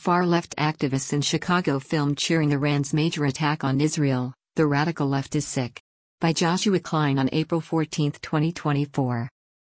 Far-left activists in Chicago filmed cheering Iran's major attack on Israel. The Radical Left is Sick. By Joshua Klein on April 14, 2024.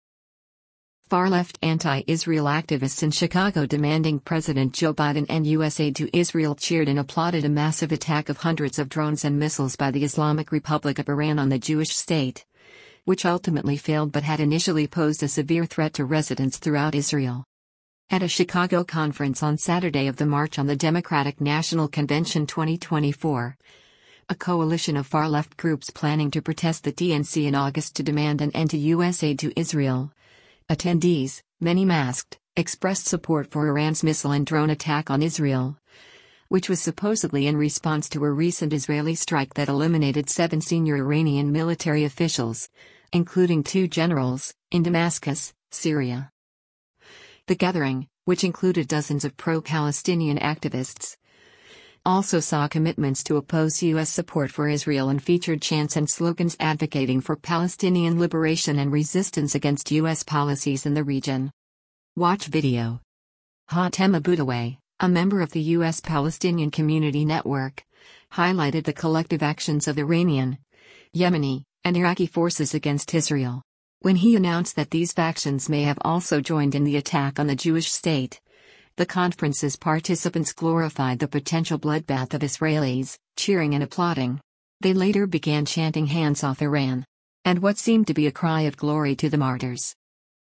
Far-left anti-Israel activists in Chicago demanding President Joe Biden end U.S. aid to Israel cheered and applauded a massive attack of hundreds of drones and missiles by the Islamic Republic of Iran on the Jewish state, which ultimately failed but had initially posed a severe threat to residents throughout Israel. At a Chicago conference on Saturday of the March on the Democratic National Convention 2024, a coalition of far-left groups planning to protest the DNC in August to demand an end to U.S. aid to Israel. Attendees, many masked, expressed support for Iran's missile and drone attack on Israel, which was supposedly in response to a recent Israeli strike that eliminated 7 senior Iranian military officials, including 2 generals, in Damascus, Syria. The gathering, which included dozens of pro-Palestinian activists, also saw commitments to oppose U.S. support for Israel and featured chants and slogans advocating for Palestinian liberation and resistance against U.S. policies in the region. Watch video. Hatem Aboutaway, a member of the U.S. Palestinian Community Network, highlighted the collective actions of Iranian, Yemeni, and Iraqi forces against Israel, when he announced that these factions may have also joined in the attack on the Jewish state. The conference's participants glorified the potential bloodbath of Israelis, cheering and applauding. They later began chanting "Hands off Iran," and what seemed to be a cry of glory to the martyrs.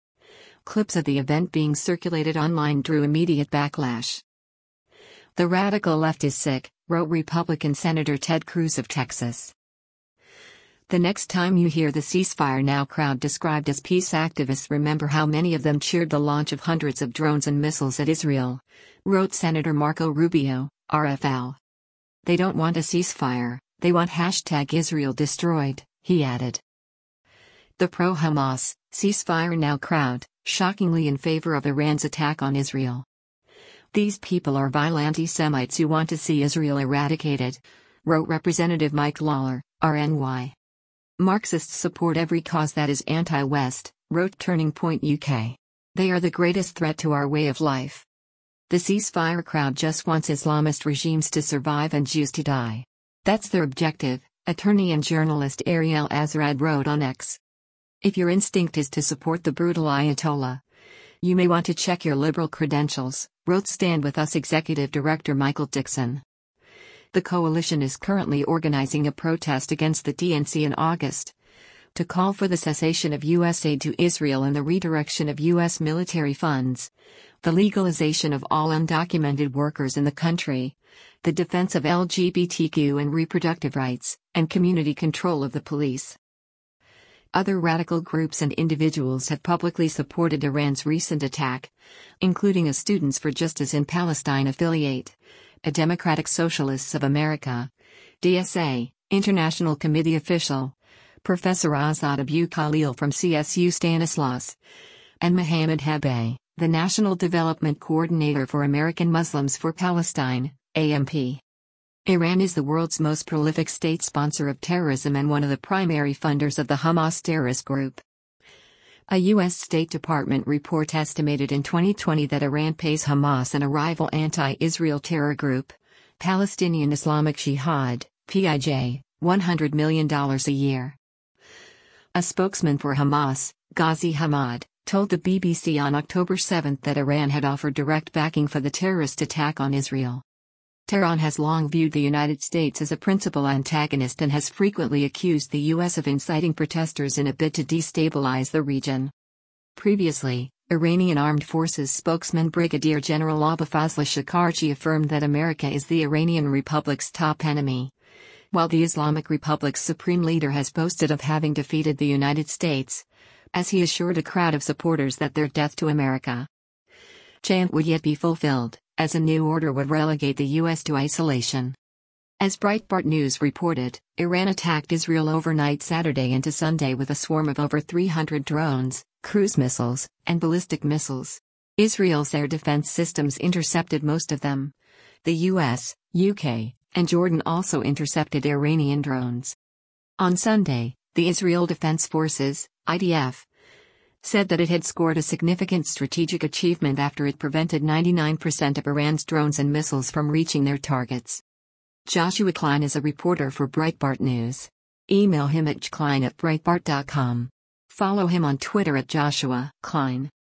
Clips of the event being circulated online drew immediate backlash. "The radical left is sick," wrote Republican Senator Ted Cruz of Texas. "The next time you hear the ceasefire now crowd described as peace activists, remember how many of them cheered the launch of hundreds of drones and missiles at Israel," wrote Senator Marco Rubio, RFL. "They don't want a ceasefire, they want #Israel destroyed," he added. The pro-Hamas, ceasefire now crowd, shockingly in favor of Iran's attack on Israel. "These people are vile anti-Semites who want to see Israel eradicated," wrote Representative Mike Lawler, RNY. "Marxists support every cause that is anti-West," wrote Turning Point UK. "They are the greatest threat to our way of life. The ceasefire crowd just wants Islamist regimes to survive and Jews to die. That's their objective," attorney and journalist Ariel Azrad wrote on X. "If your instinct is to support the brutal Ayatollah, you may want to check your liberal credentials," wrote Stand With Us executive director Michael Dixon. The coalition is currently organizing a protest against the DNC in August to call for the cessation of U.S. aid to Israel and the redirection of U.S. military funds, the legalization of all undocumented workers in the country, the defense of LGBTQ and reproductive rights, and community control of the police. Other radical groups and individuals have publicly supported Iran's recent attack, including a Students for Justice in Palestine affiliate, a Democratic Socialists of America, DSA, International Committee official, Professor Azad Abu Khalil from CSU Stanislaus, and Mohammed Habay, the National Development Coordinator for American Muslims for Palestine, AMP. Iran is the world's most prolific state sponsor of terrorism and one of the primary funders of the Hamas terrorist group. A U.S. State Department report estimated in 2020 that Iran pays Hamas and a rival anti-Israel terror group, Palestinian Islamic Jihad, PIJ, $100 million a year. A spokesman for Hamas, Ghazi Hamad, told the BBC on October 7 that Iran had offered direct backing for the terrorist attack on Israel. Tehran has long viewed the United States as a principal antagonist and has frequently accused the U.S. of inciting protesters in a bid to destabilize the region. Previously, Iranian Armed Forces spokesman Brigadier General Abulfazl Shakarchi affirmed that America is the Iranian Republic's top enemy, while the Islamic Republic's supreme leader has boasted of having defeated the United States, as he assured a crowd of supporters that their death to America chant would yet be fulfilled, as a new order would relegate the U.S. to isolation. As Breitbart News reported, Iran attacked Israel overnight Saturday into Sunday with a swarm of over 300 drones, cruise missiles, and ballistic missiles. Israel's air defense systems intercepted most of them. The U.S., UK, and Jordan also intercepted Iranian drones. On Sunday, the Israel Defense Forces, IDF, said that it had scored a significant strategic achievement after it prevented 99% of Iran's drones and missiles from reaching their targets. Joshua Klein is a reporter for Breitbart News. Email him at jklein@breitbart.com. Follow him on Twitter at Joshua Klein.